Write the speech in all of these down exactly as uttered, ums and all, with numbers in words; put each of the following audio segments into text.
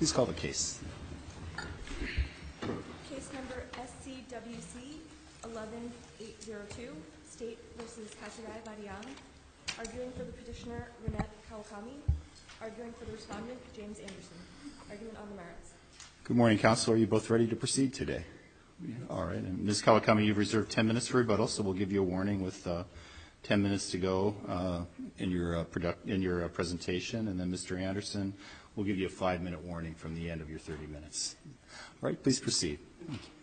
Please call the case. Case number S C W C eleven eight zero two, State versus Kasagay Badiang. Arguing for the petitioner, Renette Kawakami. Arguing for the respondent, James Anderson. Argument on the merits. Good morning, counsel. Are you both ready to proceed today? All right. And Miz Kawakami, you've reserved ten minutes for rebuttal, so we'll give you a warning with uh, ten minutes to go uh, in your uh, product in your uh, presentation, and then Mister Anderson, we'll give you a five-minute warning from the end of your thirty minutes. All right. Please proceed. Thank you.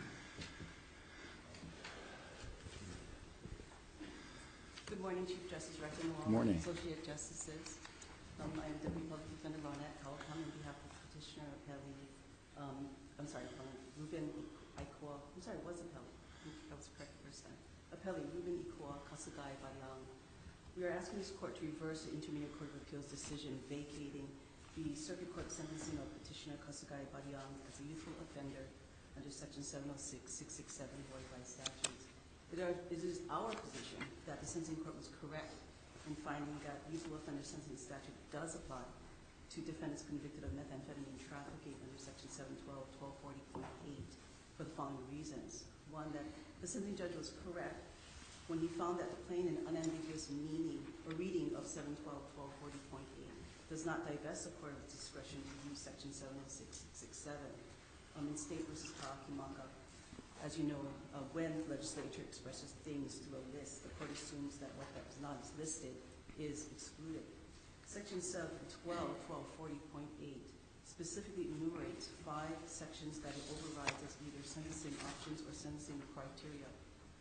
Good morning, Chief Justice Reckenwald. Good morning. Associate Justices. Um, I am Deputy Public Defender Ronette Kawakami on behalf of Petitioner Appellee. Um, I'm sorry, Ruben Ikua. I'm sorry, it was Appellee. That was the correct first time. Appellee Ruben Ikua Kasagay Badiang. We are asking this court to reverse the Intermediate Court of Appeals decision vacating the Circuit Court sentencing of Petitioner Kasagay Badiang as a youthful offender under Section seven oh six, six sixty-seven void by statutes. It, are, it is our position that the sentencing court was correct in finding that youthful offender sentencing statute does apply to defendants convicted of methamphetamine trafficking under Section seven twelve, twelve forty point eight for the following reasons. One, that the sentencing judge was correct when he found that the plain and unambiguous meaning or reading of seven twelve, twelve forty point eight does not divest the court of its discretion to use Section seven oh six, six sixty-seven. Um, in State versus Kawakimaka, as you know, uh, when the legislature expresses things through a list, the court assumes that what that is not listed is excluded. Section seven twelve, twelve forty point eight specifically enumerates five sections that it overrides as either sentencing options or sentencing criteria.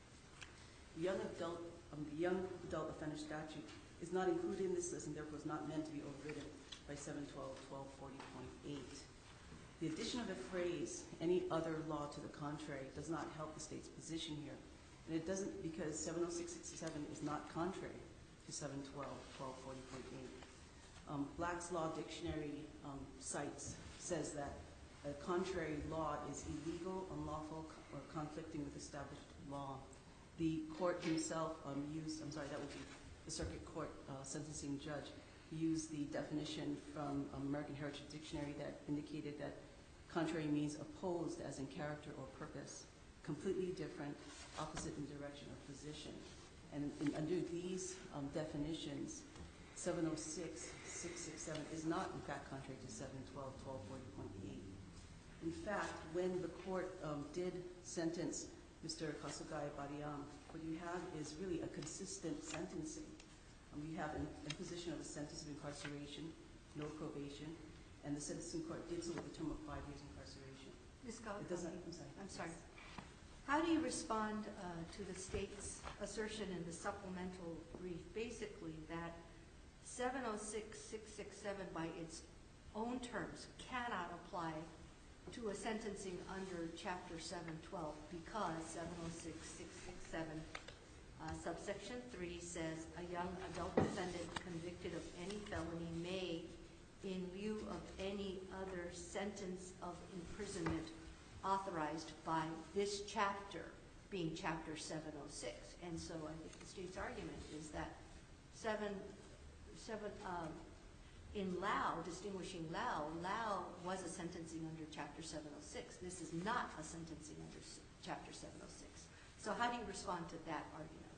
The young adult, um, the young adult offender statute is not included in this list and therefore is not meant to be overridden by seven twelve, twelve forty point eight. The addition of the phrase, any other law to the contrary, does not help the state's position here. And it doesn't because seven oh six, six seven is not contrary to seven twelve, twelve forty point eight. Um, Black's Law Dictionary um, cites, says that a contrary law is illegal, unlawful, or conflicting with established law. The court himself um, used, I'm sorry, that would be the circuit court uh, sentencing judge, used the definition from um, American Heritage Dictionary that indicated that contrary means opposed as in character or purpose, completely different, opposite in direction or position. And in, under these um, definitions, seven oh six, six sixty-seven is not in fact contrary to seven twelve, twelve forty point eight. In fact, when the court um, did sentence Mister Kasagay Badiang, what you have is really a consistent sentencing. Um, you have an imposition of a sentence of incarceration, no probation, and the sentencing court did so with a term of five years incarceration. Miz Kawakami, It doesn't, I'm sorry. I'm sorry. How do you respond uh, to the state's assertion in the supplemental brief, basically that seven oh six, six sixty-seven by its own terms cannot apply to a sentencing under Chapter seven twelve because seven oh six, six sixty-seven uh, subsection three says a young adult defendant convicted of any felony may, in lieu of any other sentence of imprisonment authorized by this chapter, being Chapter seven oh six. And so I think the state's argument is that seven, seven, um, in Lau, distinguishing Lau, Lau was a sentencing under Chapter seven oh six. This is not a sentencing under Chapter seven oh six. So how do you respond to that argument?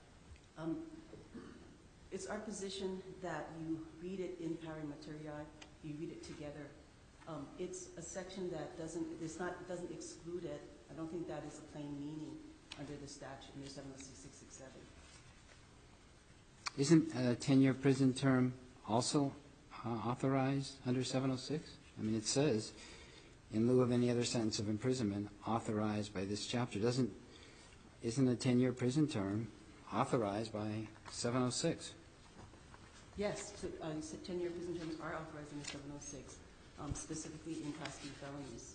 Um, it's our position that you read it in pari materiae, you read it together. Um, it's a section that doesn't, it's not, doesn't exclude it. I don't think that is a plain meaning under the statute, under seven oh six, six sixty-seven. Isn't a ten-year prison term also uh, authorized under seven oh six? I mean, it says, in lieu of any other sentence of imprisonment authorized by this chapter. Doesn't, isn't a ten-year prison term authorized by seven oh six? Yes, so, uh, ten-year prison terms are authorized under seven oh six, um, specifically in Class B felonies.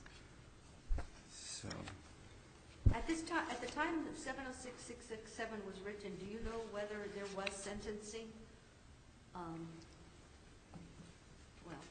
So, At this time, at the time that seven oh six, six sixty-seven was written, do you know whether there was sentencing? Um, well,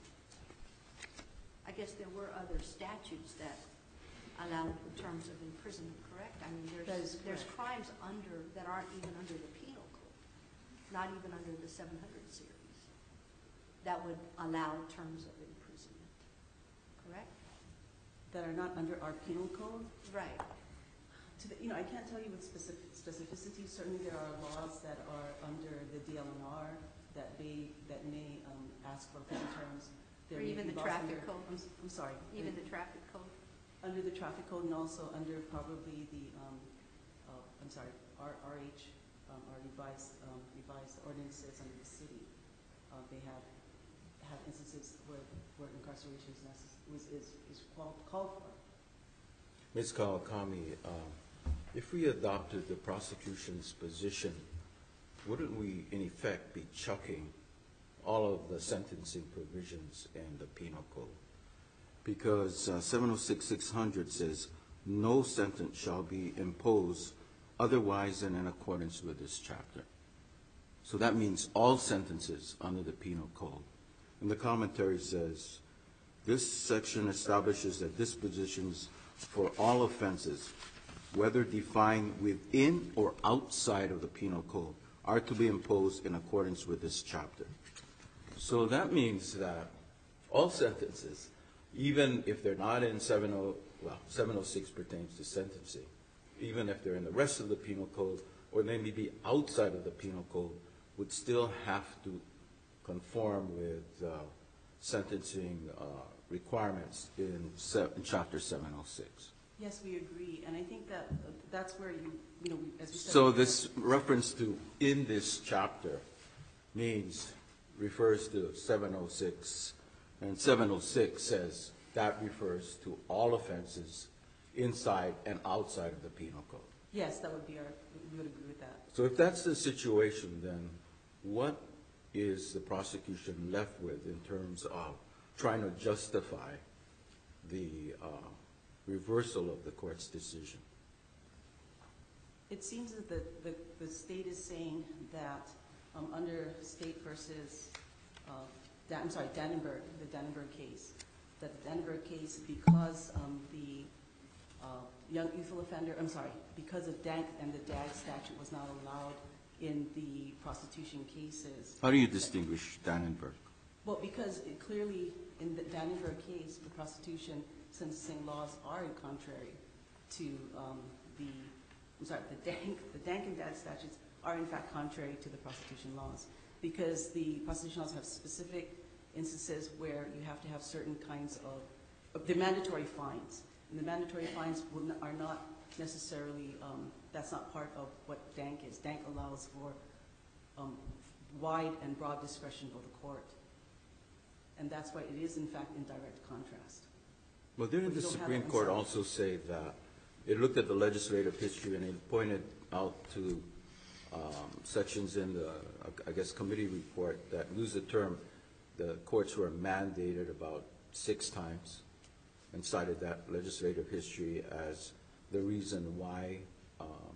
I guess there were other statutes that allowed terms of imprisonment, correct? I mean, there's, That is there's correct. crimes under that aren't even under the penal code, not even under the seven hundred series, that would allow terms of imprisonment. correct? That are not under our penal code. Right. To the, you know, I can't tell you with specific specificity. Certainly, there are laws that are under the D L N R that may that may um, ask for prison terms. There Or may even be the laws traffic under, code. I'm, s- I'm sorry. Even uh, the traffic code? under the traffic code, and also under probably the um, uh, I'm sorry, R RH, um, our revised um, revised ordinances under the city. Uh, they have have instances where where incarceration is necess- was is is called called for. Miz Kawakami, um, if we adopted the prosecution's position, wouldn't we in effect be chucking all of the sentencing provisions in the penal code? Because uh, seven oh six six hundred says, no sentence shall be imposed otherwise than in accordance with this chapter. So that means all sentences under the penal code. And the commentary says, this section establishes that dispositions for all offenses, whether defined within or outside of the penal code, are to be imposed in accordance with this chapter. So that means that all sentences, even if they're not in seven oh, well, seven oh six pertains to sentencing, even if they're in the rest of the penal code, or they may be outside of the penal code, would still have to conform with uh, sentencing uh, requirements in, se in Chapter seven oh six. Yes, we agree, and I think that uh, that's where you, you know, we- as we said. So before- this reference to in this chapter means, refers to seven oh six, and seven oh six says that refers to all offenses inside and outside of the penal code. Yes, that would be our, we would agree with that. So if that's the situation, then what is the prosecution left with in terms of trying to justify the uh, reversal of the court's decision? It seems that the, the, the state is saying that um, under state versus, uh, Dan, I'm sorry, Dannenberg, the Dannenberg case, that the Dannenberg case, because um, the uh, young youthful offender, I'm sorry, because of D A N C and the D A G statute was not allowed in the prostitution cases. How do you distinguish Dannenberg? Well, because it clearly, in the Dannenberg case, the prostitution sentencing laws are contrary to um, the, I'm sorry, the D A N C, the D A N C and D A G statutes are in fact contrary to the prostitution laws, because the prostitution laws have specific instances where you have to have certain kinds of, of the mandatory fines, and the mandatory fines will n are not necessarily, um, that's not part of what D A N C is. D A N C allows for um, wide and broad discretion of the court. And that's why it is, in fact, in direct contrast. Well, didn't But the you don't have Supreme it in Court some- also say that it looked at the legislative history and it pointed out to um, sections in the, I guess, committee report that lose the term, the courts were mandated about six times, and cited that legislative history as the reason why um,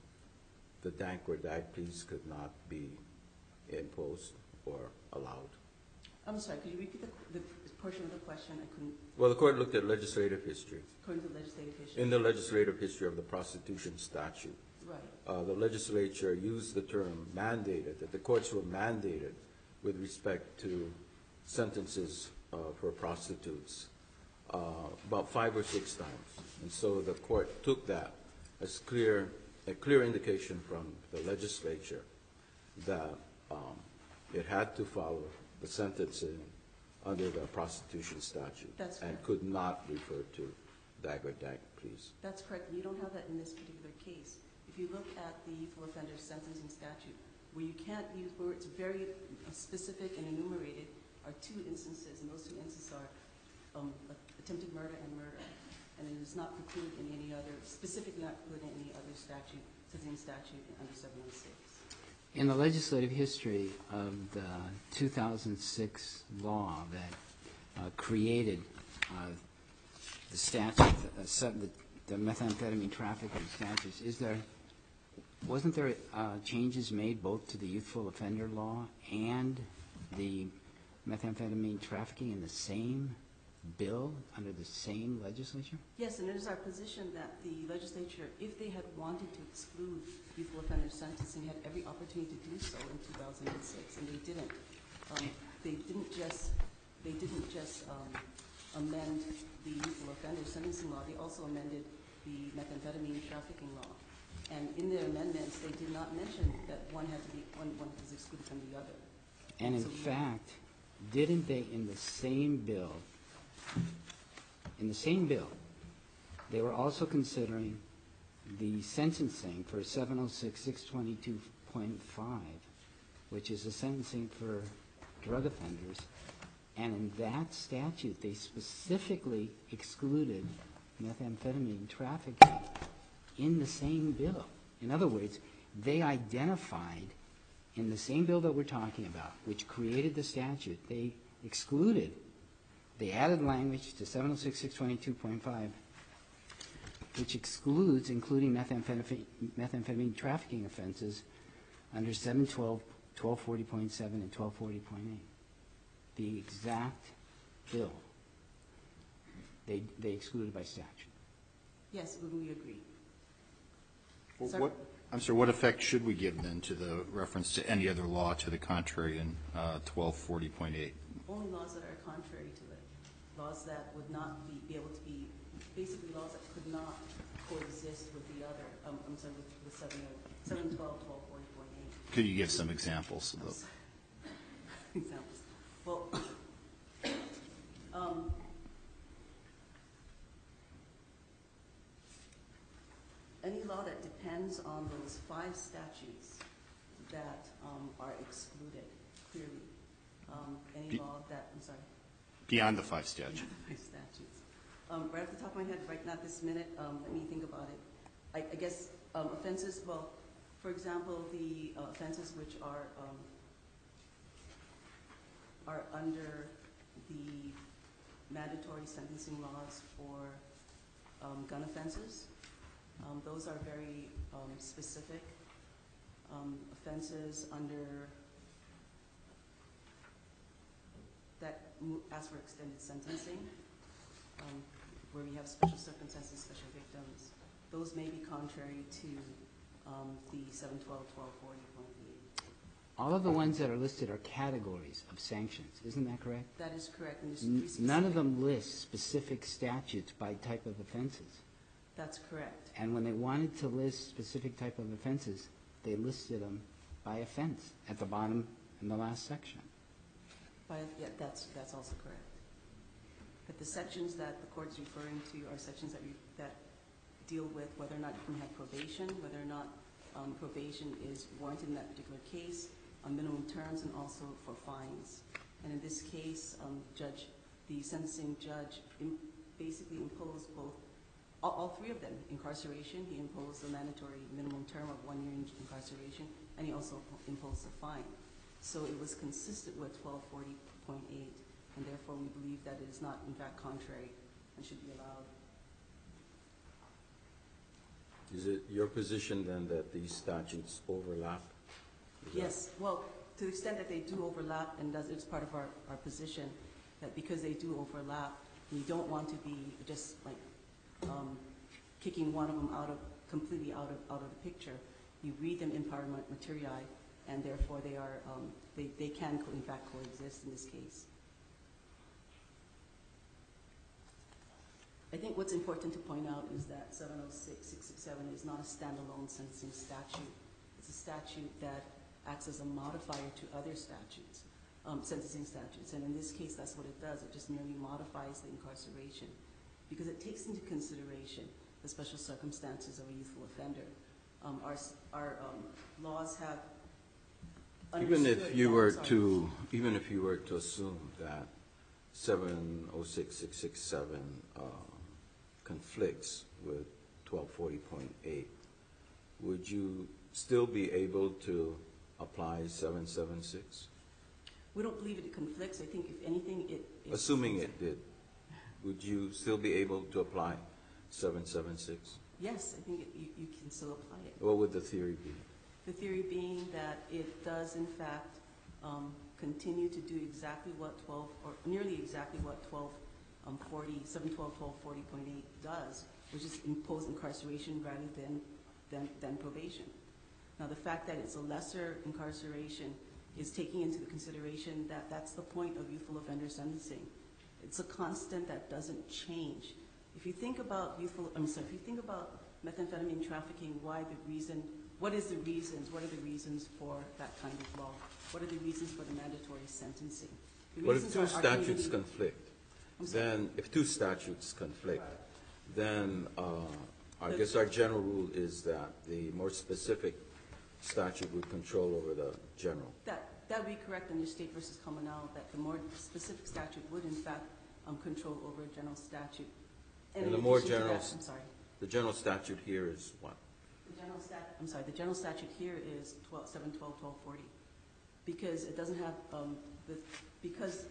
the D A N C or D A G pleas could not be imposed or allowed. I'm sorry, could you repeat the, the portion of the question? I couldn't, Well, the court looked at legislative history. according to legislative history. In the legislative history of the prostitution statute, Right. uh, the legislature used the term mandated, that the courts were mandated with respect to sentences uh, for prostitutes uh, about five or six times. And so the court took that as clear, a clear indication from the legislature that um, it had to follow the sentencing under the prostitution statute. That's and correct. could not refer to D A G or D A G pleas. That's correct. You don't have that in this particular case. If you look at the youthful offender sentencing statute, where you can't use, where it's very specific and enumerated, are two instances, and those two instances are um, attempted murder and murder. And it is not precluded in any other, specifically not precluded in any other statute, sentencing statute under seven oh six. In the legislative history of the two thousand six law that uh, created uh, the statute, uh, sub- the, the methamphetamine trafficking statutes, is there, wasn't there uh, changes made both to the youthful offender law and the methamphetamine trafficking in the same bill under the same legislature? Yes, and it is our position that the legislature, if they had wanted to exclude youthful offender sentencing, had every opportunity to do so in two thousand six, and they didn't. Um, they didn't just, they didn't just um, amend the youthful offender sentencing law, they also amended the methamphetamine trafficking law. And in their amendments, they did not mention that one had to be, one, one was excluded from the other. And in So we- fact, didn't they, in the same bill, in the same bill, they were also considering the sentencing for seven oh six, six twenty-two point five, which is the sentencing for drug offenders. And in that statute, they specifically excluded methamphetamine trafficking in the same bill. In other words, they identified in the same bill that we're talking about, which created the statute, they excluded, they added language to seven oh six, six twenty-two point five, which excludes including methamphetamine, methamphetamine trafficking offenses under seven twelve, twelve forty point seven, and twelve forty point eight. The exact bill they, they excluded by statute. Yes, we we agree. Well, Sir? what, I'm sorry, what effect should we give then to the reference to any other law to the contrary in uh, twelve forty point eight? Only laws that are contrary to it, laws that would not be, be able to be, basically laws that could not coexist with the other, um, I'm sorry, with, with seven, seven twelve, twelve forty point eight. Could you give some examples of those? Examples. Well, um, any law that depends on those five statutes that um, are excluded, clearly. Um, any Be- law that, I'm sorry. Beyond the five statutes. Five statutes. Um, right off the top of my head, right not this minute, um, let me think about it. I, I guess um, offenses, well, for example, the uh, offenses which are um, are under the mandatory sentencing laws for um, gun offenses. Um, those are very um, specific. Um, offenses under that mo- ask for extended sentencing, um, where we have special circumstances, special victims. Those may be contrary to um, the seven twelve, twelve forty point eight. All of the ones that are listed are categories of sanctions, isn't that correct? That is correct. And there's N- three specific. None of them list specific statutes by type of offenses. That's correct. And when they wanted to list specific type of offenses, they listed them by offense at the bottom in the last section. By, yeah, that's, that's also correct. But the sections that the court's referring to are sections that, we, that deal with whether or not you can have probation, whether or not um, probation is warranted in that particular case, on minimum terms, and also for fines. And in this case, um, judge, the sentencing judge im basically imposed both, all, all three of them, incarceration. He imposed a mandatory minimum term of one year in incarceration, and he also imposed a fine. So it was consistent with twelve forty point eight, and therefore we believe that it is not, in fact, contrary and should be allowed. Is it your position then that these statutes overlap? Is that- Yes, well, to the extent that they do overlap, and does, it's part of our, our position, that because they do overlap, we don't want to be just like um, kicking one of them out of, completely out of, out of the picture. You read them in parliament materiae, and therefore they are, um, they, they can, co in fact, coexist in this case. I think what's important to point out is that seven oh six, six sixty-seven is not a standalone sentencing statute. It's a statute that acts as a modifier to other statutes, um, sentencing statutes. And in this case, that's what it does. It just merely modifies the incarceration because it takes into consideration the special circumstances of a youthful offender. Um, our our um, laws have Even if understood- you oh, were sorry. to, even if you were to assume that seven oh six, six sixty-seven uh, conflicts with twelve forty point eight, would you still be able to apply seven seventy-six? We don't believe it conflicts. I think if anything, it... it Assuming it did, would you still be able to apply seven seventy-six? Yes, I think it, you, you can still apply it. What would the theory be? The theory being that it does, in fact, um, continue to do exactly what twelve, or nearly exactly what twelve forty, seven twelve, twelve forty point eight does, which is impose incarceration rather than, than, than probation. Now, the fact that it's a lesser incarceration is taking into consideration that that's the point of youthful offender sentencing. It's a constant that doesn't change. If you think about youthful, I'm sorry, if you think about methamphetamine trafficking, why the reason, what is the reasons, what are the reasons for that kind of law? What are the reasons for the mandatory sentencing? The But if reasons two are our statutes community- conflict, I'm sorry. then, if two statutes conflict, Right. then uh, I The- guess our general rule is that the more specific statute would control over the general. That, that would be correct under state versus commonal, that the more specific statute would in fact um, control over a general statute. And in the more addition to general, that- I'm sorry. the general statute here is what? The general stat, I'm sorry, the general statute here is twelve, seven twelve, twelve forty. Because it doesn't have, um, the, because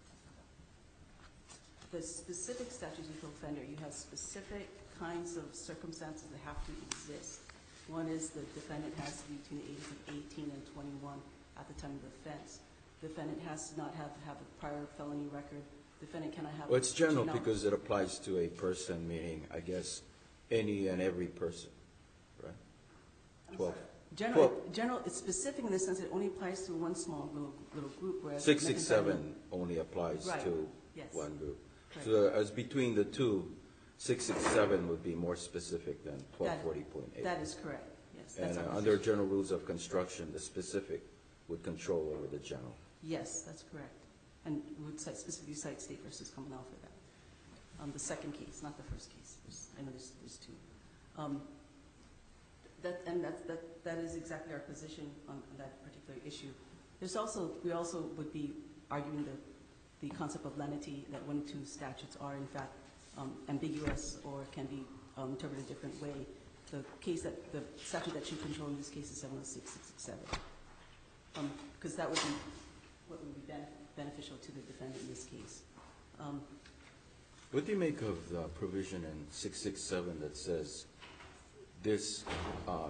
the specific statutes of the offender, you have specific kinds of circumstances that have to exist. One is the defendant has to be between the ages of eighteen and twenty-one at the time of the offense. Defendant has to not have, have a prior felony record. Defendant cannot have. Well, it's general juvenile- because it applies to a person, meaning, I guess, any and every person, right? I'm twelve. sorry. General, Well- general, it's specific in the sense that it only applies to one small little, little group, whereas. Six six methamphetamine- seven only applies Right. to Yes. one group. Right. So as between the two, six six seven would be more specific than twelve forty point eight. That is correct, yes. That's And our uh, under position. general rules of construction, the specific would control over the general. Yes, that's correct. And we would cite, specifically cite state versus commonwealth for that. Um, the second case, not the first case. There's- I know there's, there's two. Um, that, and that, that, that is exactly our position on that particular issue. There's also, we also would be arguing the, the concept of lenity, that one or two statutes are in fact um, ambiguous or can be um, interpreted a different way. The case that, the statute that should control in this case is seven oh six, six six seven. Because that would be what would be benef- beneficial to the defendant in this case. Um, What do you make of the provision in six six seven that says this uh,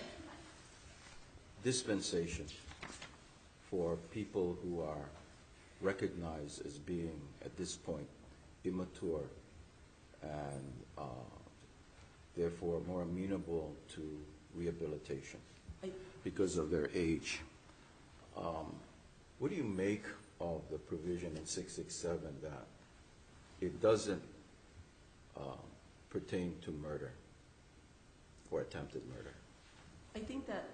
dispensation for people who are recognized as being, at this point, immature and uh, therefore more amenable to rehabilitation I, because of their age? Um, What do you make of the provision in six six seven that it doesn't uh, pertain to murder or attempted murder? I think that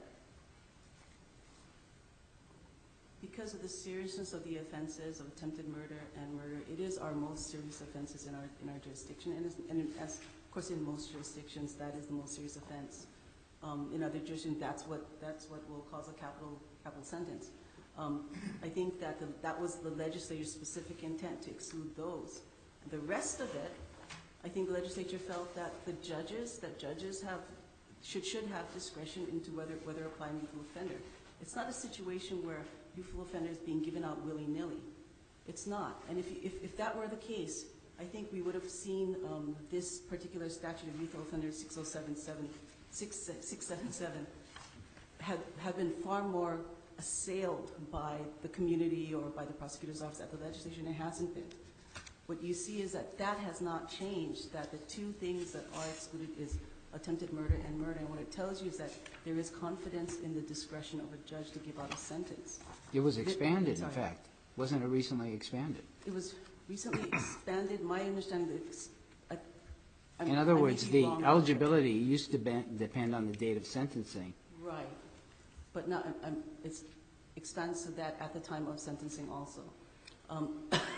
because of the seriousness of the offenses of attempted murder and murder, it is our most serious offenses in our in our jurisdiction, and, is, and as of course in most jurisdictions that is the most serious offense. Um, in other jurisdictions, that's what that's what will cause a capital capital sentence. Um, I think that the, that was the legislature's specific intent to exclude those. The rest of it, I think the legislature felt that the judges, that judges have, should should have discretion into whether whether apply an youthful offender. It's not a situation where youthful offender is being given out willy-nilly. It's not. And if, if if that were the case, I think we would have seen um, this particular statute of youthful offender six oh seven seven, six seven seven had had been far more assailed by the community or by the prosecutor's office at the legislation. It hasn't been. What you see is that that has not changed, that the two things that are excluded is attempted murder and murder. And what it tells you is that there is confidence in the discretion of a judge to give out a sentence. It was Th- expanded, in sorry. fact. Wasn't it recently expanded? It was recently expanded. My understanding is, I, I'm- In I other may words, be the wrong. eligibility used to be- depend on the date of sentencing. Right. But not, I'm- I'm, it's expands to that at the time of sentencing also. Um,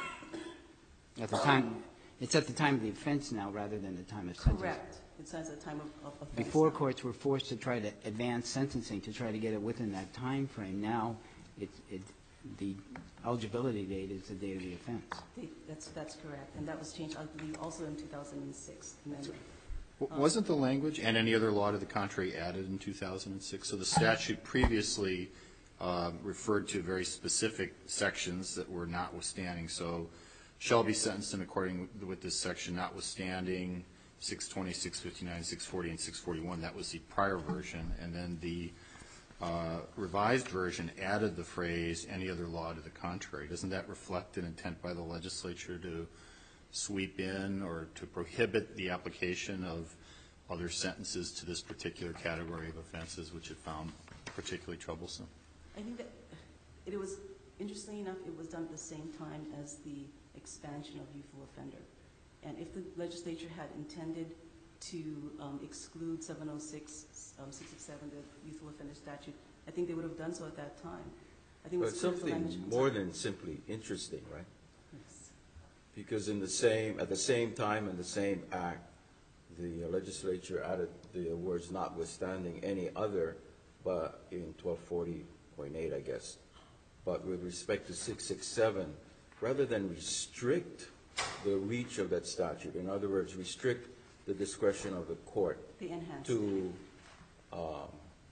At the time, it's at the time of the offense now rather than the time of sentencing. Correct. It says at the time of, of offense. Before, courts were forced to try to advance sentencing to try to get it within that time frame. Now, it, it, the eligibility date is the date of the offense. They- That's, that's correct. And that was changed, I believe, also in two thousand six. amendment. W- Wasn't the language and any other law to the contrary added in two thousand six? So the statute previously uh, referred to very specific sections that were notwithstanding. So shall be sentenced in according with this section, notwithstanding six twenty, six fifty-nine, six forty, and six forty-one. That was the prior version. And then the uh, revised version added the phrase, any other law to the contrary. Doesn't that reflect an intent by the legislature to sweep in or to prohibit the application of other sentences to this particular category of offenses, which it found particularly troublesome? I think that it was, interestingly enough, it was done at the same time as the expansion of youthful offender. And if the legislature had intended to um, exclude seven oh six, um, six sixty-seven, the youthful offender statute, I think they would have done so at that time. I think it But was clear as the language- something more than simply interesting, right? Yes. Because in the same, at the same time, in the same act, the legislature added the words notwithstanding any other, but in twelve forty point eight, I guess. But with respect to six sixty-seven, rather than restrict the reach of that statute, in other words, restrict the discretion of the court They enhanced it. to um,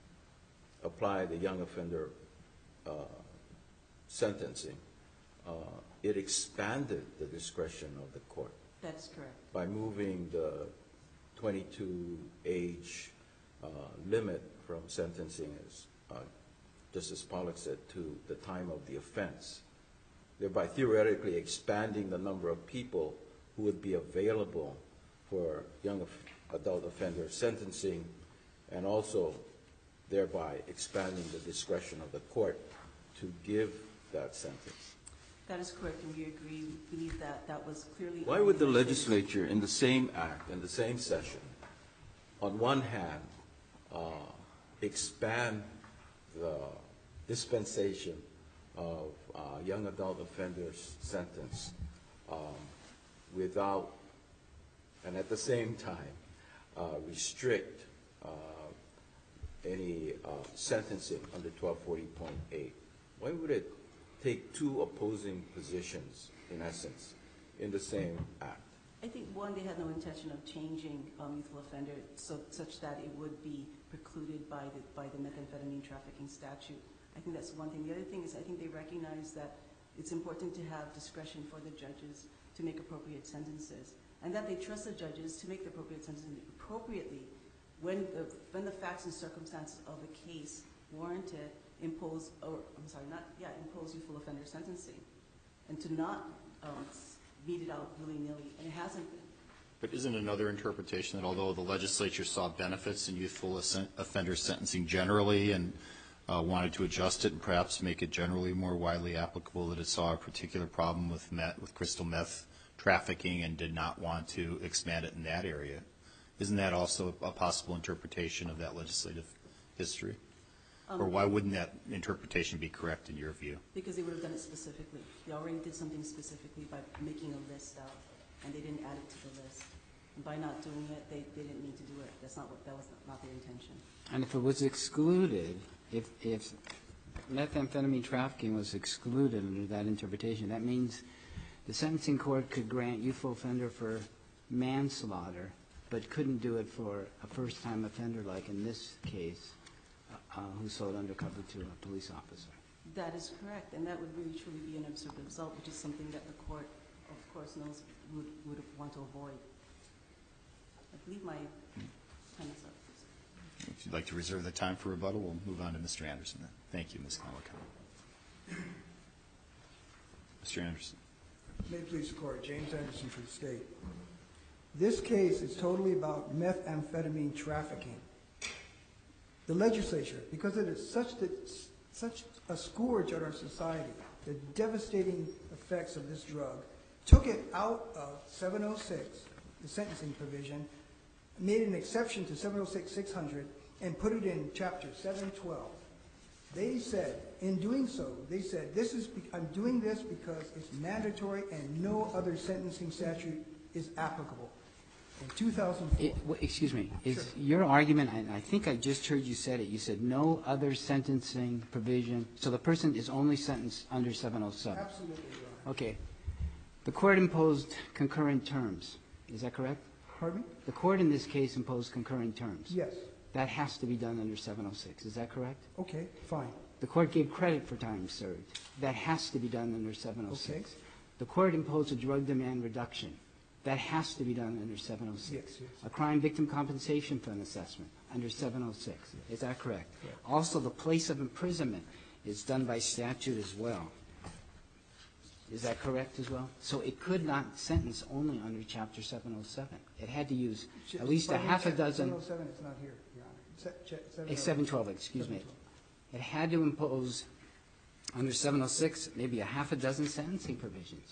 apply the young offender uh, sentencing, uh, it expanded the discretion of the court That is correct. by moving the twenty-two age uh, limit from sentencing, as uh, Justice Pollack said, to the time of the offense, thereby theoretically expanding the number of people who would be available for young of- adult offender sentencing, and also thereby expanding the discretion of the court to give that sentence. That is correct, and we agree. We believe that that was clearly. Why would the legislature, in the same act, in the same session, on one hand, uh, expand the dispensation of uh, young adult offenders' sentence um, without, and at the same time, uh, restrict uh, any uh, sentencing under twelve forty point eight? Why would it take two opposing positions, in essence, in the same act? I think, one, they had no intention of changing um, youthful offender so, such that it would be precluded by the, by the methamphetamine trafficking statute. I think that's one thing. The other thing is I think they recognize that it's important to have discretion for the judges to make appropriate sentences, and that they trust the judges to make the appropriate sentences appropriately when the, when the facts and circumstances of the case warrant it, impose, or I'm sorry, not, yeah, impose youthful offender sentencing, and to not um, beat it out willy-nilly, and it hasn't been. But isn't another interpretation that although the legislature saw benefits in youthful assen- offender sentencing generally and uh, wanted to adjust it and perhaps make it generally more widely applicable, that it saw a particular problem with meth, with crystal meth trafficking and did not want to expand it in that area? Isn't that also a possible interpretation of that legislative history? Um, Or why wouldn't that interpretation be correct in your view? Because they would have done it specifically. They already did something specifically by making a list out, and they didn't add it to the list. And by not doing it, they, they didn't need to do it. That's not what, that was not their intention. And if it was excluded, if, if methamphetamine trafficking was excluded under that interpretation, that means the sentencing court could grant youthful offender for manslaughter, but couldn't do it for a first-time offender, like in this case, uh, who sold undercover to a police officer. That is correct, and that would really truly be an absurd result, which is something that the court, of course, knows would, would want to avoid. I believe my time is up. If you'd like to reserve the time for rebuttal, we'll move on to Mister Anderson then. Thank you, Miz Kawakami. Mister Anderson. May it please the court, James Anderson for the state. This case is totally about methamphetamine trafficking. The legislature, because it is such, that, such a scourge on our society, the devastating effects of this drug, took it out of seven oh six, the sentencing provision, made an exception to seven oh six six hundred, and put it in chapter seven twelve. They said, in doing so, they said, "This is I'm doing this because it's mandatory and no other sentencing statute is applicable." In two thousand four. It, w- excuse me, is Sure. your argument, and I think I just heard you said it, you said no other sentencing provision, so the person is only sentenced under seven oh seven? Absolutely, Your Honor. Okay. The court imposed concurrent terms. Is that correct? Pardon me? The court in this case imposed concurrent terms. Yes. That has to be done under seven oh six. Is that correct? Okay, fine. The court gave credit for time served. That has to be done under seven oh six. Okay. The court imposed a drug demand reduction. That has to be done under seven oh six. Yes, yes. A crime victim compensation fund assessment under seven oh six. Is that correct? Correct. Also, the place of imprisonment is done by statute as well. Is that correct as well? So it could not sentence only under Chapter seven oh seven. It had to use at least a Pardon me, half a check- dozen. seven oh seven is not here, Your Honor. Se- check- Eh, seven twelve, excuse me. seven twelve. It had to impose under seven oh six maybe a half a dozen sentencing provisions.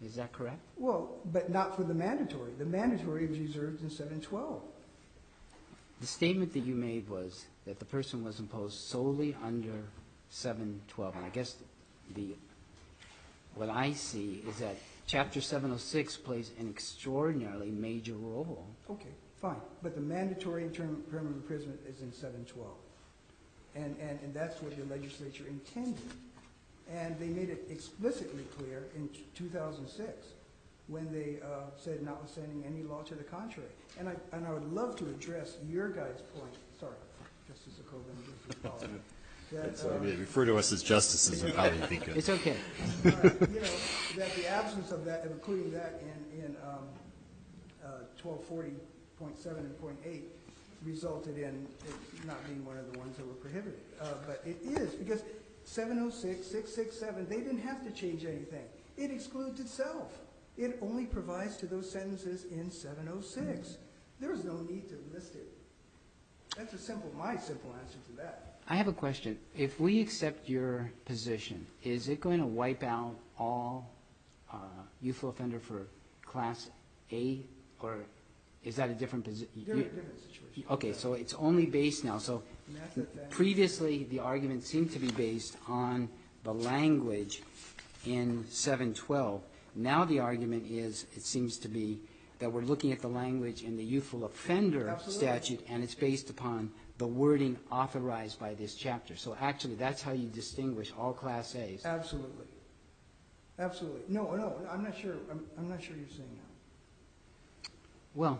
Is that correct? Well, but not for the mandatory. The mandatory is reserved in seven twelve. The statement that you made was that the person was imposed solely under seven twelve. And I guess the, what I see is that Chapter seven oh six plays an extraordinarily major role. Okay, fine. But the mandatory term permanent imprisonment is in seven twelve. And, and, and that's what the legislature intended. And they made it explicitly clear in two thousand six when they uh, said notwithstanding any law to the contrary. And I, and I would love to address your guys' point. Sorry, Justice Okoban, Justice Pollard. That, So, uh, yeah, refer to us as justices and how you think of. It's okay. uh, you know, that the absence of that, including that in, in um, uh, twelve forty point seven and point eight, resulted in it not being one of the ones that were prohibited. Uh, but it is, because seven oh six, six sixty-seven, they didn't have to change anything. It excludes itself. It only provides to those sentences in seven oh six. There is no need to list it. That's a simple, my simple answer to that. I have a question. If we accept your position, is it going to wipe out all uh, youthful offender for Class A, or is that a different position? They're in a different situation. Okay, so it's only based now. So And that's it, then. previously, the argument seemed to be based on the language in seven twelve. Now the argument is, it seems to be, that we're looking at the language in the youthful offender Absolutely. statute, and it's based upon the wording authorized by this chapter. So actually, that's how you distinguish all Class A's. Absolutely. Absolutely. No, no, I'm not sure, I'm, I'm not sure you're saying that. Well,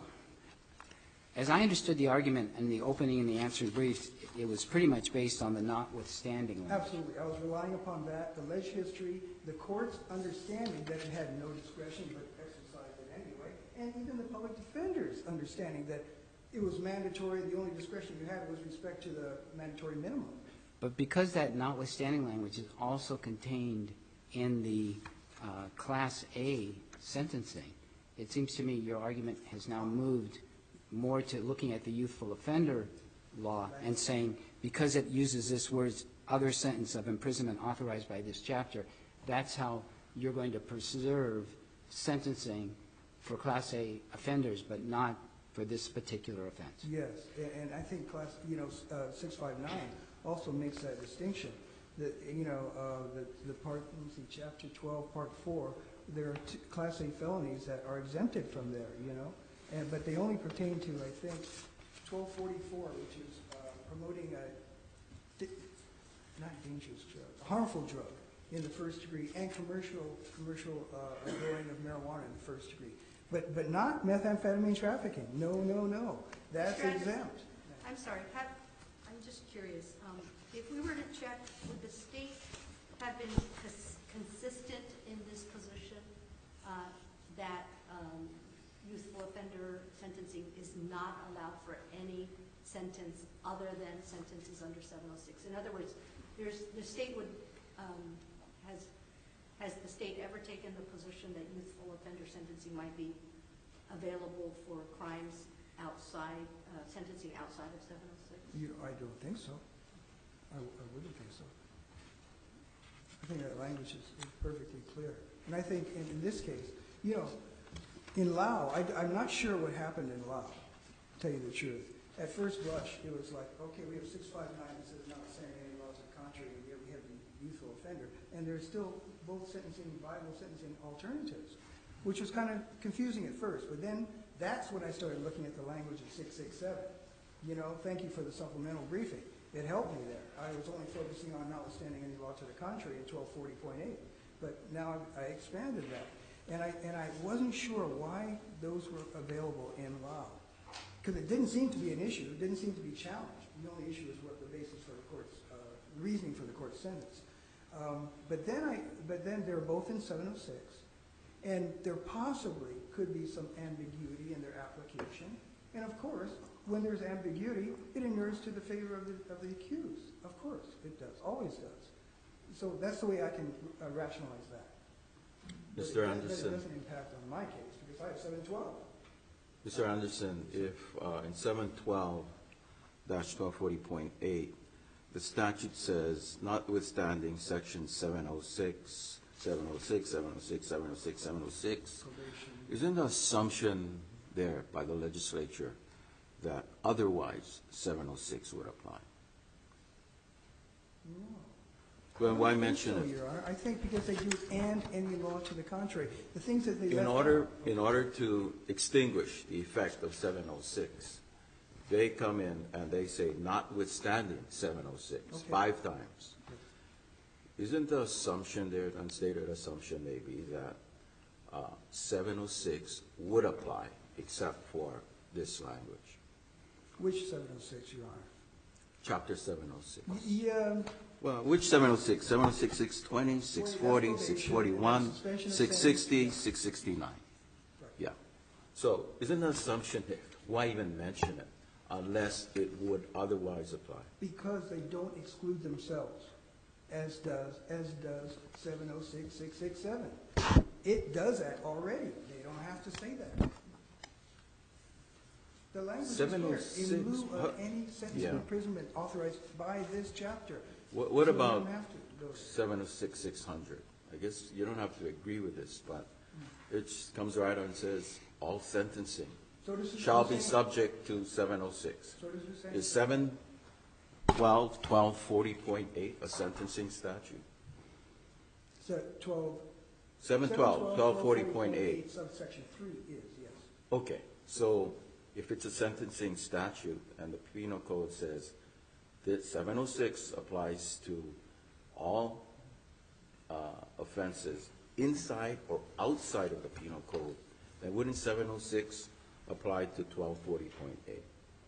as I understood the argument in the opening and the answering briefs, it was pretty much based on the notwithstanding language. Absolutely. I was relying upon that, the ledge history, the court's understanding that it had no discretion but exercised it anyway, and even the public defender's understanding that it was mandatory, the only discretion you had was respect to the mandatory minimum. But because that notwithstanding language is also contained in the uh, Class A sentencing, it seems to me your argument has now moved more to looking at the youthful offender law and saying, because it uses this words, other sentence of imprisonment authorized by this chapter, that's how you're going to preserve sentencing for Class A offenders, but not for this particular offense. Yes, a- and I think class, you know, uh, six five nine also makes that distinction. That, you know, uh, the, the part, let me see, chapter twelve, part four, there are two Class A felonies that are exempted from there, you know, and, but they only pertain to, I think, twelve forty-four, which is uh, promoting a, di- not dangerous drug, a harmful drug in the first degree, and commercial, commercial uh, growing of marijuana in the first degree. But, but not methamphetamine trafficking. No, no, no. That's Mister Anderson, exempt. I'm sorry, have, I'm just curious, um, if we were to check, would the state have been cons- consistent in this position, uh, that, um, youthful offender sentencing is not allowed for any sentence other than sentences under seven oh six? In other words, there's, the state would, um, has, has the state ever taken the position that youthful offender sentencing might be available for crimes outside, uh, sentencing outside of seven oh six? You, I don't think so. I, I wouldn't think so. I think that language is, is perfectly clear. And I think in, in this case, you know, in Lao, I, I'm not sure what happened in Lao, to tell you the truth. At first blush, it was like, okay, we have six five nine that says not saying any laws to the contrary, and yet we have the youthful offender. And there's still both sentencing, viable sentencing alternatives, which was kind of confusing at first. But then that's when I started looking at the language of six six seven. You know, thank you for the supplemental briefing. It helped me there. I was only focusing on notwithstanding any law to the contrary in twelve forty point eight. But now I expanded that. And I, and I wasn't sure why those were available in Lao. Because it didn't seem to be an issue. It didn't seem to be challenged. The only issue is what the basis for the court's, uh, reasoning for the court's sentence. Um, but then I, but then they're both in seven oh six. And there possibly could be some ambiguity in their application. And of course, when there's ambiguity, it inures to the favor of the, of the accused. Of course, it does, always does. So that's the way I can uh, rationalize that. Mister But it, Anderson. But it doesn't impact on my case, because I have seven twelve. Mister Anderson, if uh, in seven twelve dash twelve forty point eight, the statute says, notwithstanding section seven oh six, seven oh six, seven oh six, seven oh six, seven oh six. Probation. Isn't the assumption there by the legislature that otherwise seven oh six would apply? No. Well, I why don't think mention so, it? Your Honor. I think because they do and any law to the contrary. The things that they In left order, out- in order to extinguish the effect of seven oh six, they come in and they say notwithstanding seven oh six, Okay. five times. Isn't the assumption there, an unstated assumption maybe, that uh, seven oh six would apply except for this language? Which seven oh six, Your Honor? Chapter seven oh six. Yeah, Well, which seven oh six? seven oh six, six twenty, six forty, six forty-one, six sixty, six sixty-nine. Yeah. So isn't the assumption that, why even mention it unless it would otherwise apply? because they don't exclude themselves, as does, as does seven oh six, six sixty-seven. It does that already. They don't have to say that. The language is seven oh clear. six, In lieu huh, of any sentence yeah. of imprisonment authorized by this chapter. What, what So they about don't have to go there. seven oh six, six hundred? I guess you don't have to agree with this, but it just comes right on and says, all sentencing So this is shall what be I'm saying. subject to seven oh six. So this is saying. Is seven twelve, twelve forty point eight a sentencing statute? So twelve. Seven twelve, twelve forty point eight. Subsection three is, yes. Okay, so if it's a sentencing statute and the penal code says that seven oh six applies to all uh, offenses inside or outside of the penal code, then wouldn't seven oh six apply to twelve forty point eight?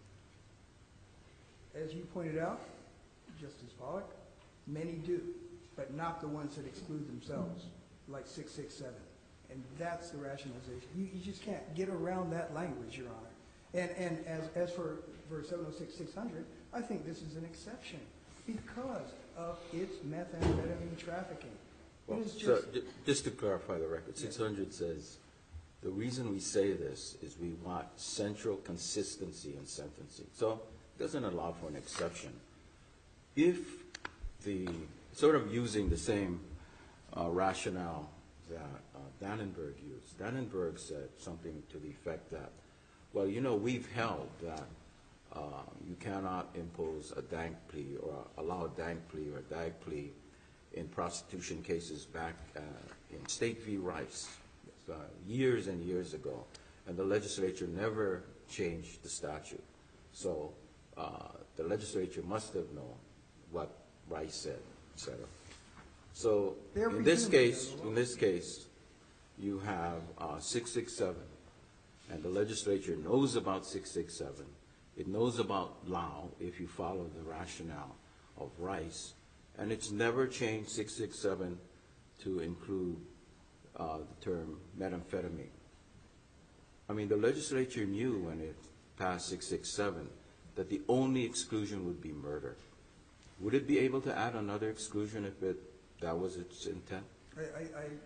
As you pointed out, Justice Pollack, many do, but not the ones that exclude themselves, like six six seven. And that's the rationalization. You, you just can't get around that language, Your Honor. And, and as, as for, for seven oh six, six hundred, I think this is an exception because of its methamphetamine trafficking. Well, It is so, just, ju- just to clarify the record, six hundred says, the reason we say this is we want central consistency in sentencing. So it doesn't allow for an exception. If the, sort of using the same uh, rationale that uh, Dannenberg used, Dannenberg said something to the effect that, well, you know, we've held that uh, you cannot impose a dank plea or allow a dank plea or a dag plea in prostitution cases back uh, in State v. Rice uh, years and years ago, and the legislature never changed the statute. So uh, the legislature must have known what Rice said, et cetera. So They're in this presuming case, they're the law. in this case, you have uh, six six seven, and the legislature knows about six six seven. It knows about Lao, if you follow the rationale of Rice, and it's never changed six six seven to include uh, the term methamphetamine. I mean, the legislature knew when it passed six six seven that the only exclusion would be murder. Would it be able to add another exclusion if it, that was its intent? I, I,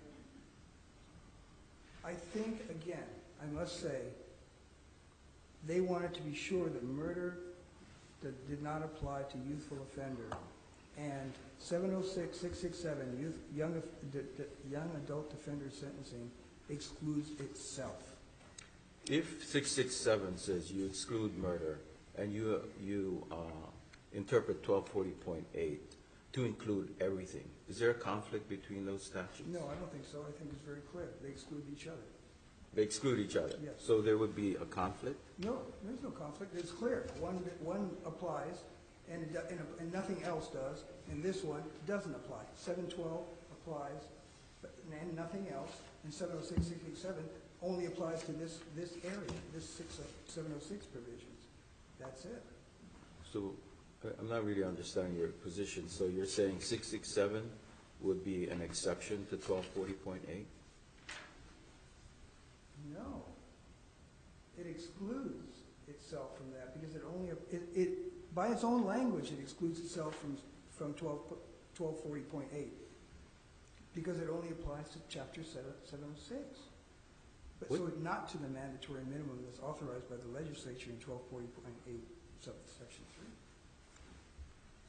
I, I think, again, I must say, they wanted to be sure that murder that did not apply to youthful offender, and seven oh six, six sixty-seven, youth, young, of- the, the young adult offender sentencing excludes itself. If six six seven says you exclude murder and you, you uh, interpret twelve forty point eight to include everything, is there a conflict between those statutes? No, I don't think so. I think it's very clear. They exclude each other. They exclude each other? Yes. So there would be a conflict? No, there's no conflict. It's clear. One, one applies and, it do- and, and nothing else does, and this one doesn't apply. seven twelve applies, but, and nothing else, and seven oh six, six sixty-seven only applies to this, this area, this six, seven oh six provisions. That's it. So I- I'm not really understanding your position. So you're saying six six seven would be an exception to twelve forty point eight? No. It excludes itself from that because it only, it, it, by its own language, it excludes itself from, from twelve, twelve forty point eight. Because it only applies to chapter seven, seven oh six. But so What- it not to the mandatory minimum that's authorized by the legislature in twelve forty point eight, subsection three.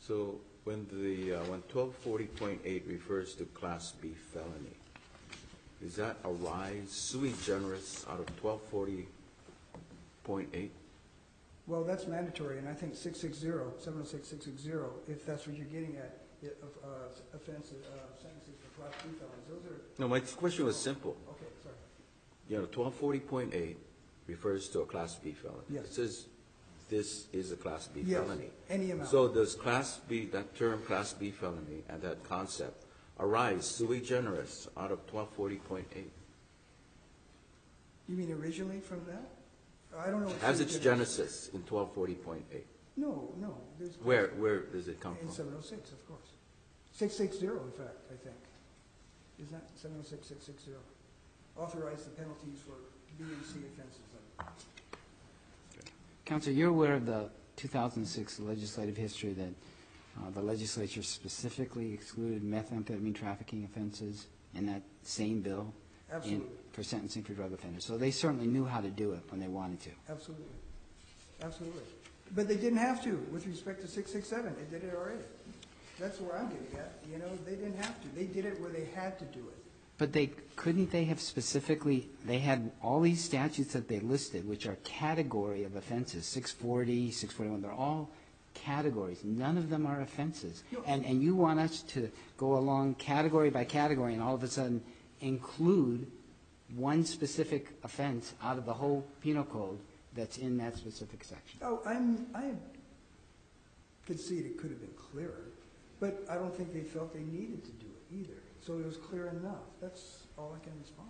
So when the, uh, when twelve forty point eight refers to Class B felony, does that arise sui generis out of twelve forty point eight? Well, that's mandatory, and I think six sixty, seven oh six, six sixty, if that's what you're getting at, it- of, uh, offenses, uh, sentences for Class B felonies, those are, No, my question was simple. okay, sorry. You know, twelve forty point eight refers to a Class B felony. Yes. It says this is a Class B Yes, felony. any amount. So does Class B, that term Class B felony and that concept arise sui generis out of twelve forty point eight? You mean originally from that? I don't know. what Has sui its generis- genesis in twelve forty point eight? No, no, there's. Where, where does it come In from? seven oh six, of course. six sixty, in fact, I think. Isn't that seven oh six, six sixty? Authorize the penalties for B and C offenses. Counselor, you're aware of the two thousand six legislative history that uh, the legislature specifically excluded methamphetamine trafficking offenses in that same bill in- Absolutely, for sentencing for drug offenders. So they certainly knew how to do it when they wanted to. absolutely, absolutely. But they didn't have to with respect to six six seven. They did it already. That's where I'm getting at. You know, they didn't have to. They did it where they had to do it. But they, couldn't they have specifically, they had all these statutes that they listed, which are category of offenses, six forty, six forty-one, they're all categories. None of them are offenses. No. And, and you want us to go along category by category and all of a sudden include one specific offense out of the whole penal code that's in that specific section. Oh, I'm, I concede it could have been clearer, but I don't think they felt they needed to do it either. So it was clear enough. That's all I can respond.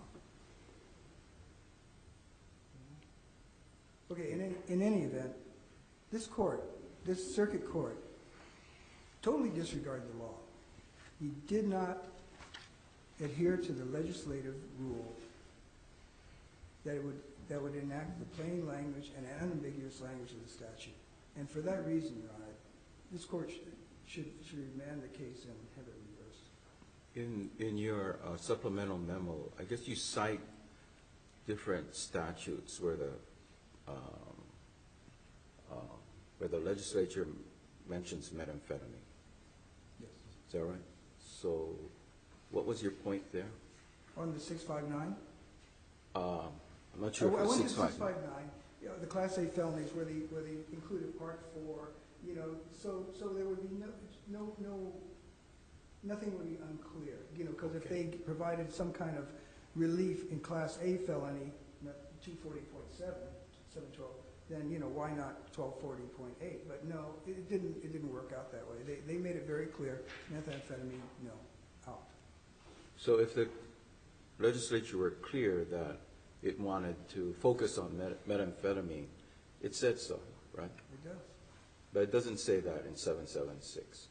Okay, in any, in any event, this court, this circuit court, totally disregarded the law. He did not adhere to the legislative rule that it would, that would enact the plain language and unambiguous language of the statute. And for that reason, Your Honor, this court should, should, should remand the case and have it reversed. In, in your uh, supplemental memo, I guess you cite different statutes where the, um, uh, where the legislature mentions methamphetamine. Yes. Is that right? So what was your point there? On the six five nine? Uh, I'm not sure I if it's went to six five. six five nine, you know, the Class A felonies where they, where they included Part Four, you know, so, so there would be no, no, no, nothing would be unclear, you know, because if they provided some kind of relief in Class A felony, two forty point seven, seven twelve, then, you know, why not twelve forty point eight? But no, it didn't, it didn't work out that way. They, they made it very clear, methamphetamine, no, out. So if the legislature were clear that it wanted to focus on met- methamphetamine, it said so, right? It does. But it doesn't say that in seven seventy-six.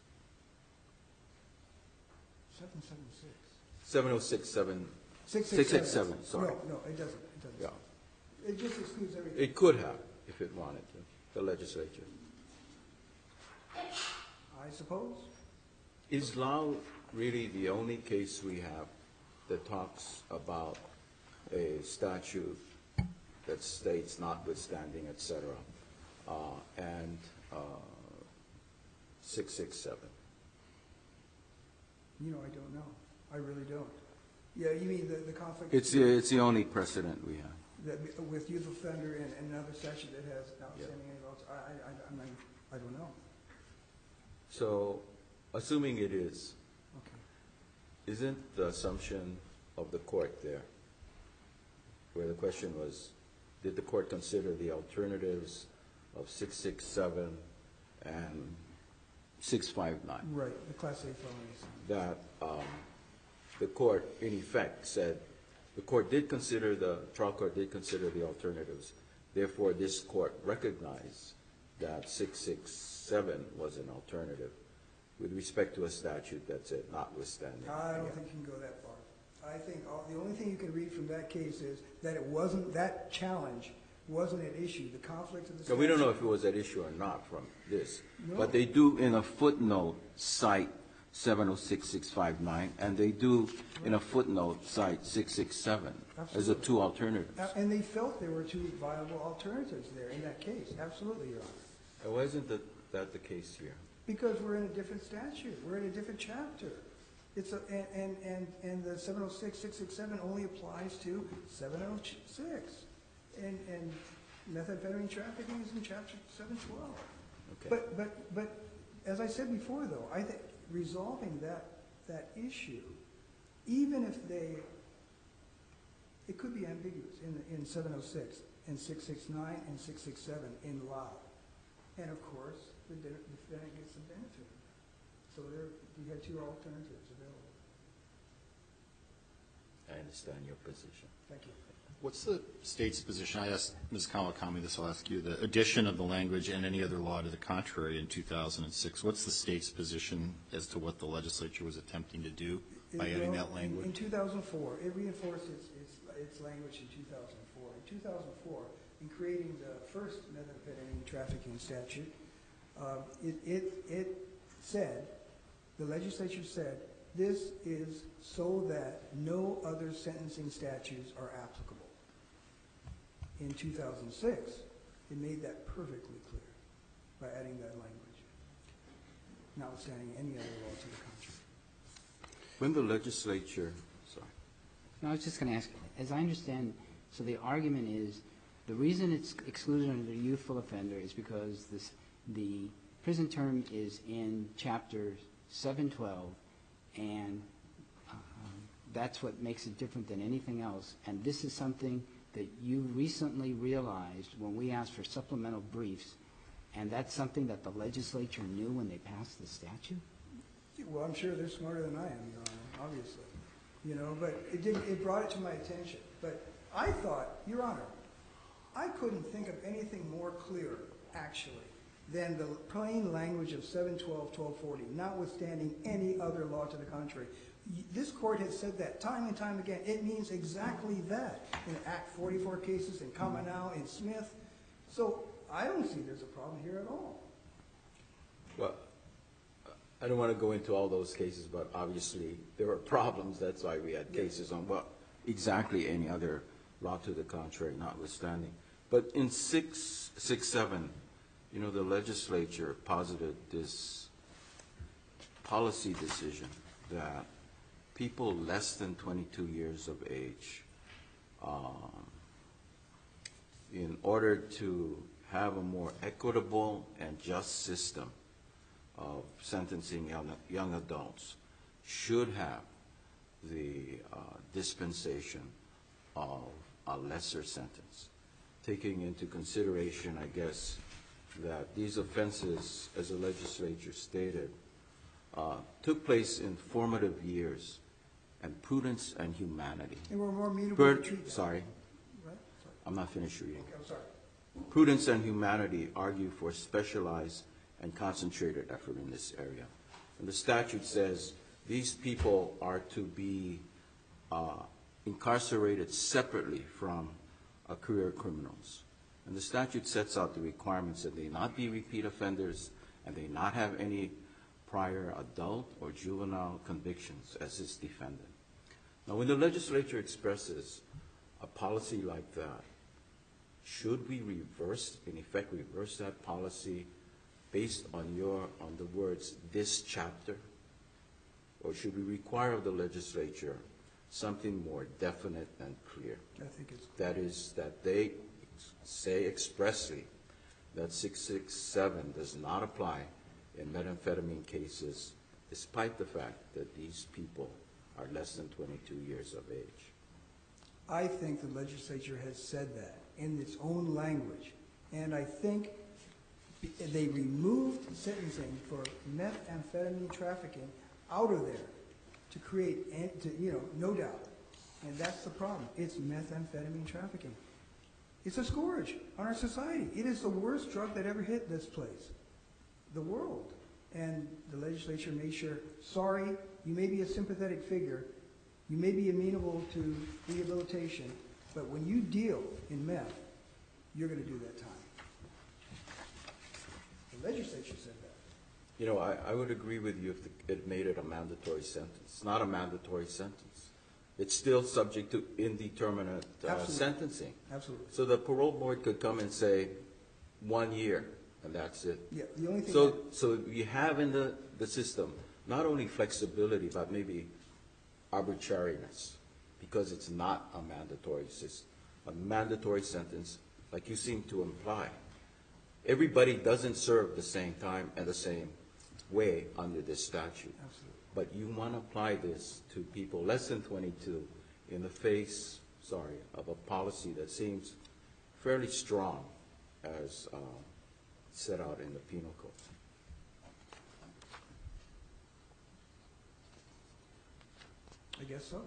Seven seven six. seven oh six, seven, Six six six six seven. seven, sorry. No, no, it doesn't, it doesn't. Yeah. It just excludes everything. It could have, if it wanted to, the legislature. I suppose. Is Lao really the only case we have that talks about a statute that states notwithstanding, et cetera, uh, and uh, six six seven? You know, I don't know. I really don't. Yeah, you mean the, the conflict? It's, the- it's the only precedent we have. That, with youth offender and, and another statute that has outstanding adults, I, I, I, I mean, I don't know. So, assuming it is, Okay. isn't the assumption of the court there, where the question was, did the court consider the alternatives of six six seven and six five nine? Right, the Class A felonies. That um, the court, in effect, said, the court did consider, the trial court did consider the alternatives. Therefore, this court recognized that six six seven was an alternative with respect to a statute that said notwithstanding. I don't think you can go that far. I think all, the only thing you can read from that case is that it wasn't, that challenge wasn't at issue, the conflict of the So statute. we don't know if it was at issue or not from this, No. but they do in a footnote cite seven oh six, six five nine, and they do in a footnote cite six six seven as the two alternatives. Uh, And they felt there were two viable alternatives there in that case, absolutely, Your Honor. And why isn't that, that the case here? Because we're in a different statute, we're in a different chapter. It's a, and, and, and, and the seven oh six, six six seven only applies to seven oh six. And, and methamphetamine trafficking is in chapter seven twelve. Okay. But, but, but, as I said before though, I think resolving that, that issue, even if they, it could be ambiguous in, in seven oh six and six six nine and six six seven in law. And of course, the de- defendant gets the benefit. So there, you had two alternatives available. I understand your position. Thank you. What's the state's position? I asked Miz Kawakami this, I'll ask you, the addition of the language and any other law to the contrary in two thousand six. What's the state's position as to what the legislature was attempting to do by It- adding well, that language? In, in two thousand four, it reinforced its, its, its language in two thousand four. In two thousand four, in creating the first methamphetamine trafficking statute, uh, it, it, it said, the legislature said, this is so that no other sentencing statutes are applicable. In two thousand six, it made that perfectly clear by adding that language, notwithstanding any other law to the contrary. When the legislature, sorry. No, I was just going to ask, as I understand, so the argument is, the reason it's excluded under the youthful offender is because this, the prison term is in chapter seven twelve, and um, that's what makes it different than anything else. And this is something that you recently realized when we asked for supplemental briefs, and that's something that the legislature knew when they passed the statute? Well, I'm sure they're smarter than I am, Your Honor, obviously. You know, but it did, it brought it to my attention. But I thought, Your Honor, I couldn't think of anything more clear, actually, than the plain language of seven twelve, twelve forty, notwithstanding any other law to the contrary. Y- This court has said that time and time again. It means exactly that in Act forty-four cases, in Kamanau, in Smith. So I don't see there's a problem here at all. Well, I don't want to go into all those cases, but obviously there were problems. That's why we had cases on what exactly any other law to the contrary notwithstanding. But in six, six, seven, you know, the legislature posited this policy decision that people less than twenty-two years of age, um, in order to have a more equitable and just system of sentencing young, young adults, should have the uh, dispensation of a lesser sentence, taking into consideration, I guess, that these offenses, as the legislature stated, uh, took place in formative years, and prudence and humanity. And we're more amenable Per- to treat that. sorry, Right? Sorry. I'm not finished reading. Okay, I'm sorry. Prudence and humanity argue for specialized and concentrated effort in this area. And the statute says these people are to be uh, incarcerated separately from uh, career criminals. And the statute sets out the requirements that they not be repeat offenders and they not have any prior adult or juvenile convictions as its defendant. Now, when the legislature expresses a policy like that, should we reverse, in effect, reverse that policy based on your, on the words, this chapter? Or should we require of the legislature something more definite and clear? I think it's, That is, that they say expressly that six six seven does not apply in methamphetamine cases, despite the fact that these people are less than twenty-two years of age. I think the legislature has said that in its own language. And I think they removed sentencing for methamphetamine trafficking out of there to create, an- to, you know, no doubt. And that's the problem. It's methamphetamine trafficking. It's a scourge on our society. It is the worst drug that ever hit this place, the world. And the legislature made sure, sorry, you may be a sympathetic figure, you may be amenable to rehabilitation, but when you deal in meth, you're going to do that time. The legislature said that. You know, I, I would agree with you if the, it made it a mandatory sentence. It's not a mandatory sentence. It's still subject to indeterminate uh, Absolutely. sentencing. Absolutely. So the parole board could come and say, one year, and that's it. Yeah, the only thing. So, that- so you have in the, the system, not only flexibility, but maybe arbitrariness, because it's not a mandatory sys, a mandatory sentence, like you seem to imply. Everybody doesn't serve the same time and the same way under this statute. Absolutely. But you want to apply this to people less than twenty-two in the face, sorry, of a policy that seems fairly strong as uh, set out in the penal code. I guess so.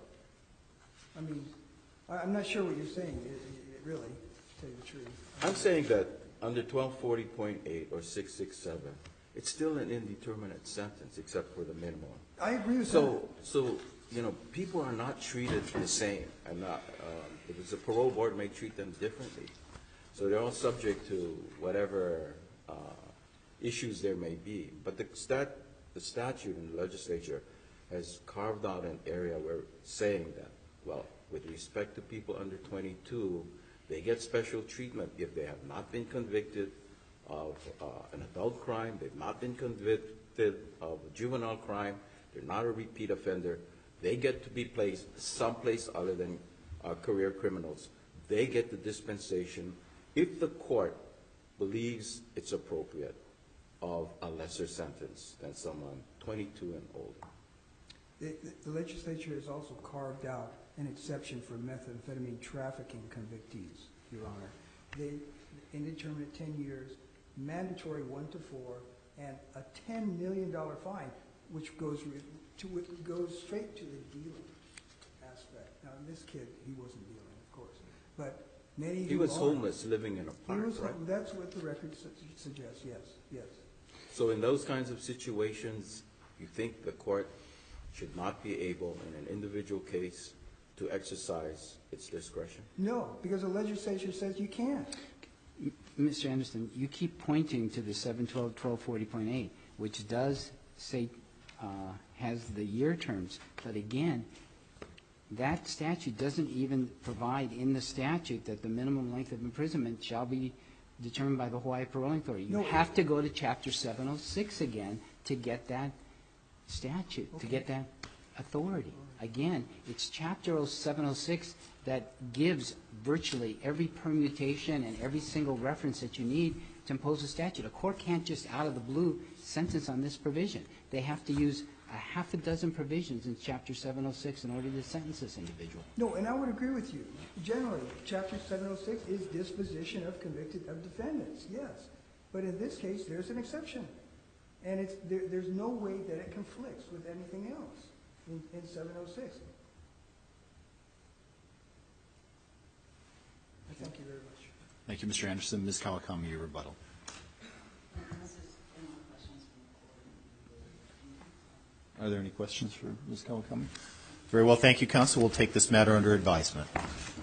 I mean, I, I'm not sure what you're saying, it, it, really, to tell you the truth. I'm saying that under twelve forty point eight or six sixty-seven, it's still an indeterminate sentence except for the minimum. I agree with that. So, so, you know, people are not treated the same, and not, um, if it's a parole board may treat them differently. So they're all subject to whatever uh, issues there may be. But the stat, the statute in the legislature has carved out an area where saying that, well, with respect to people under twenty-two, they get special treatment if they have not been convicted of uh, an adult crime, they've not been convicted of a juvenile crime, they're not a repeat offender, they get to be placed someplace other than uh, career criminals. They get the dispensation, if the court believes it's appropriate, of a lesser sentence than someone twenty-two and older. The, the legislature has also carved out an exception for methamphetamine trafficking convictees, Your Honor. They, indeterminate ten years, mandatory one to four, and a ten million dollar fine, which goes re- to it goes straight to the dealing aspect. Now, this kid, he wasn't dealing, of course, but many He who was are- homeless, living in a He park, was, right? hom- that's what the record su- suggests. Yes, yes. So in those kinds of situations, you think the court should not be able, in an individual case, to exercise its discretion? No, because the legislature says you can't. Mister Anderson, you keep pointing to the seven twelve, twelve forty point eight, which does say, uh, has the year terms, but again, that statute doesn't even provide in the statute that the minimum length of imprisonment shall be determined by the Hawaii Paroling Authority. You No. have to go to Chapter seven oh six again to get that statute, to Okay. get that authority. Again, it's Chapter seven oh six that gives virtually every permutation and every single reference that you need to impose a statute. A court can't just out of the blue sentence on this provision. They have to use a half a dozen provisions in Chapter seven oh six in order to sentence this individual. No, and I would agree with you. Generally, Chapter seven oh six is disposition of convicted of defendants, yes. But in this case, there's an exception. And it's, there, there's no way that it conflicts with anything else in, in seven oh six. I thank you very much. Thank you, Mister Anderson. Miz Kawakami, your rebuttal. Unless there's any more questions from the board. Are there any questions for Miz Kawakami? Very well, thank you, counsel. We'll take this matter under advisement.